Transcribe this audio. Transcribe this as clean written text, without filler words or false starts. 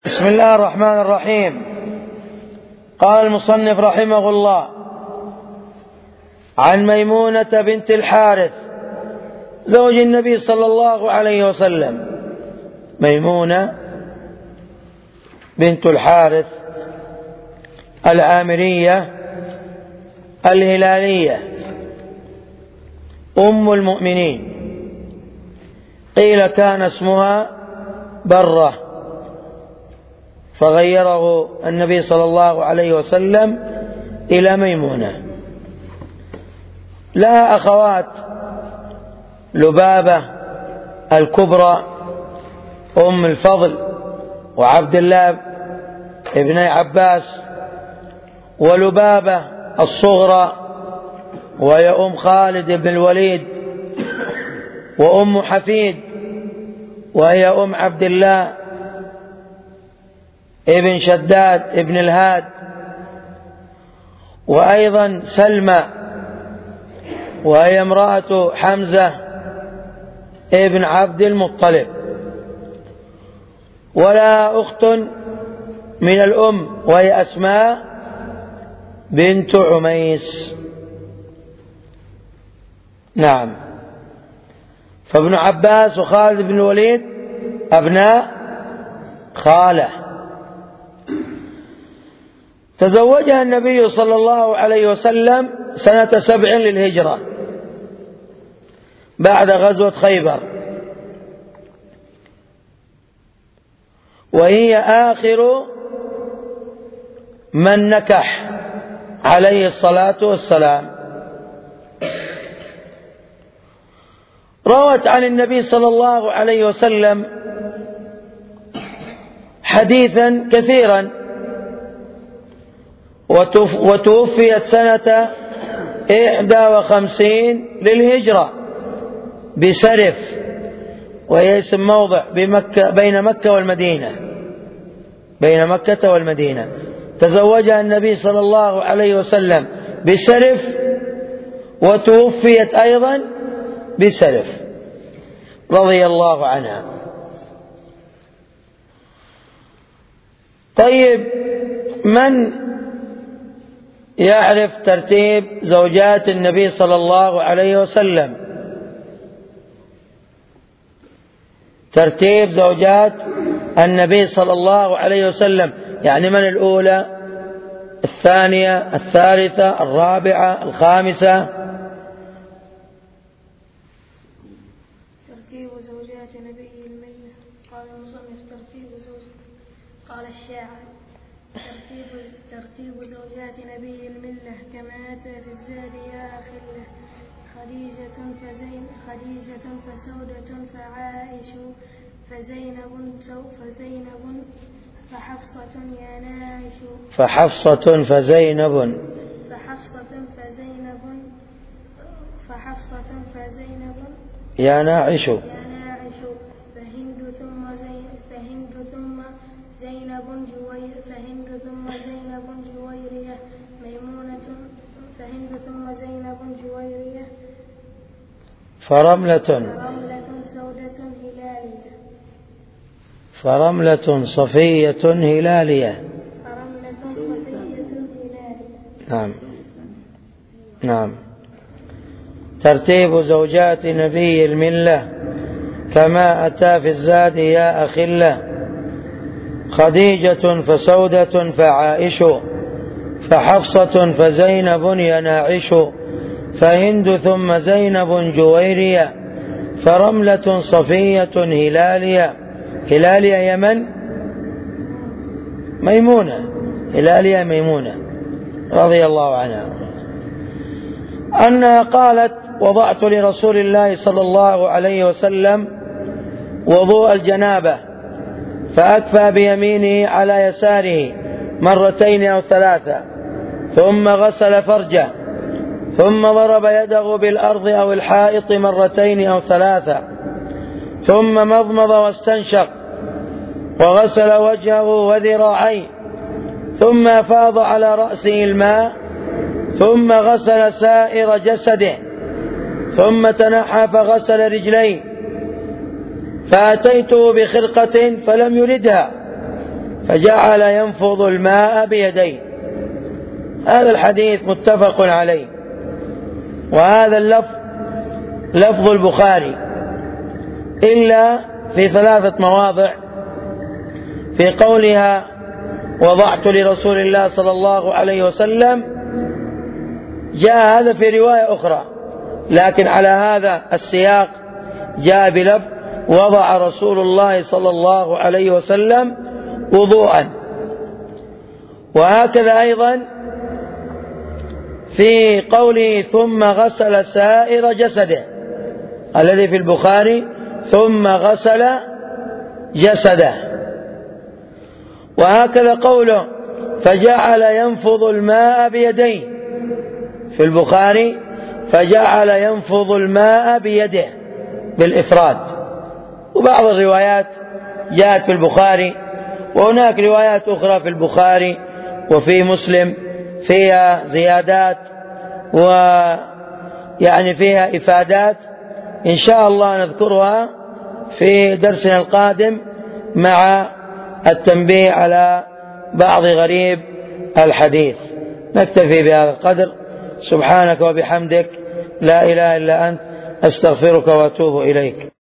بسم الله الرحمن الرحيم. قال المصنف رحمه الله: عن ميمونة بنت الحارث زوج النبي صلى الله عليه وسلم. ميمونة بنت الحارث العامرية الهلالية أم المؤمنين، قيل كان اسمها برة فغيره النبي صلى الله عليه وسلم إلى ميمونة. لها أخوات: لبابة الكبرى أم الفضل وعبد الله ابن عباس، ولبابة الصغرى وهي أم خالد بن الوليد، وأم حفيد وهي أم عبد الله ابن شداد ابن الهاد، وأيضا سلمى وهي امرأة حمزة ابن عبد المطلب. ولا أخت من الأم وهي أسماء بنت عميس. نعم، فابن عباس وخالد بن الوليد أبناء خالة. تزوجها النبي صلى الله عليه وسلم سنة 7 للهجرة بعد غزوة خيبر، وهي آخر من نكح عليه الصلاة والسلام. روت عن النبي صلى الله عليه وسلم حديثا كثيرا، وتوفيت سنة 51 للهجرة بسرف، وهي اسم موضع بين مكة والمدينة. تزوجها النبي صلى الله عليه وسلم بسرف، وتوفيت أيضا بسرف رضي الله عنها. طيب، من يعرف ترتيب زوجات النبي صلى الله عليه وسلم؟ ترتيب زوجات النبي صلى الله عليه وسلم، يعني من الأولى، الثانية، الثالثة، الرابعة، الخامسة؟ ترتيب زوجات نبي الملة. قال المصنف: ترتيب زوج. قال الشاعر: ترتيب زوجات نبي الملة كما أتى في الزاد يا أخله: خديجة فسودة فعائش فزينب فحفصة يا ناعش. فحفصة فزينب يا ناعش. فهند ثم زينب جويرية ميمونة. فهند ثم زينب جويرية فرملة صفية هلالية. نعم. ترتيب زوجات نبي الملة كما أتى في الزاد يا أخله: خديجة فسودة فعائش فحفصة فزينب يناعش فهند ثم زينب جويرية فرملة صفية هلالية. هلالية يمن ميمونة، هلالية ميمونة رضي الله عنها، أنها قالت: وضعت لرسول الله صلى الله عليه وسلم وضوء الجنابة فأكفى بيمينه على يساره 2 أو 3، ثم غسل فرجه، ثم ضرب يده بالأرض أو الحائط 2 أو 3، ثم مضمض واستنشق وغسل وجهه وذراعيه، ثم أفاض على رأسه الماء، ثم غسل سائر جسده، ثم تنحى فغسل رجليه، فأتيته بخرقة فلم يردها فجعل ينفض الماء بيديه. هذا الحديث متفق عليه، وهذا اللفظ لفظ البخاري إلا في 3 مواضع. في قولها وضعت لرسول الله صلى الله عليه وسلم، جاء هذا في رواية أخرى، لكن على هذا السياق جاء بلفظ وضع رسول الله صلى الله عليه وسلم وضوءا. وهكذا أيضا في قوله ثم غسل سائر جسده، الذي في البخاري ثم غسل جسده. وهكذا قوله فجعل ينفض الماء بيديه، في البخاري فجعل ينفض الماء بيده بالإفراد. وبعض الروايات جاءت في البخاري، وهناك روايات أخرى في البخاري وفي مسلم فيها زيادات ويعني فيها إفادات، إن شاء الله نذكرها في درسنا القادم مع التنبيه على بعض غريب الحديث. نكتفي بهذا القدر. سبحانك وبحمدك لا إله إلا أنت أستغفرك وأتوب إليك.